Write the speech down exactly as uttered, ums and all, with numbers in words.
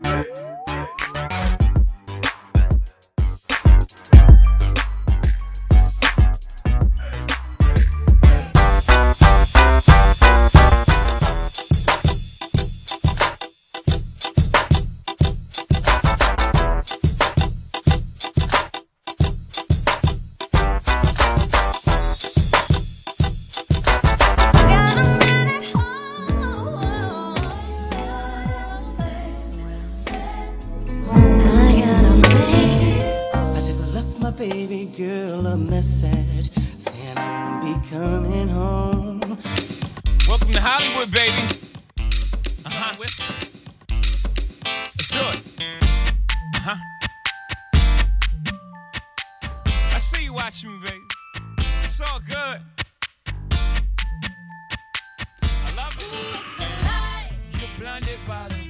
Baby girl a message saying I won't be coming home. Welcome to Hollywood, baby. Uh-huh. Let's do it. Uh-huh. I see you watching me, baby. It's all good. I love it. You're blinded by the